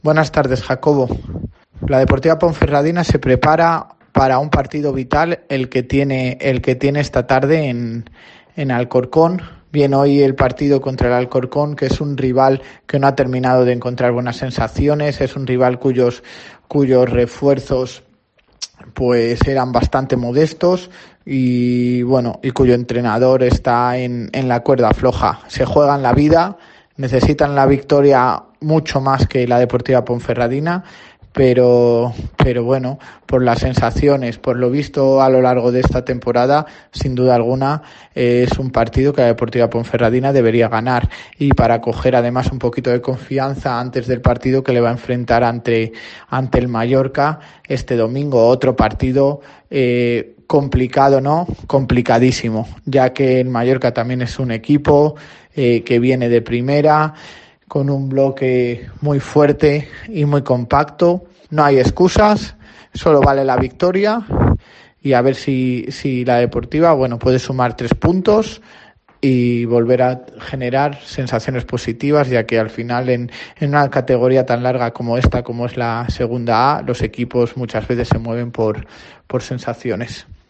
Buenas tardes, Jacobo. La Deportiva Ponferradina se prepara para un partido vital, el que tiene esta tarde en Alcorcón. Bien, hoy el partido contra el Alcorcón, que es un rival que no ha terminado de encontrar buenas sensaciones, es un rival cuyos refuerzos pues eran bastante modestos y cuyo entrenador está en la cuerda floja. Se juegan la vida, necesitan la victoria mucho más que la Deportiva Ponferradina, pero bueno, por las sensaciones, por lo visto a lo largo de esta temporada, sin duda alguna es un partido que la Deportiva Ponferradina debería ganar, y para coger además un poquito de confianza antes del partido que le va a enfrentar ante el Mallorca este domingo. Otro partido complicado, ¿no? Complicadísimo, ya que el Mallorca también es un equipo que viene de primera, con un bloque muy fuerte y muy compacto. No hay excusas, solo vale la victoria, y a ver si la Deportiva puede sumar 3 puntos y volver a generar sensaciones positivas, ya que al final en una categoría tan larga como esta, como es la segunda A, los equipos muchas veces se mueven por sensaciones.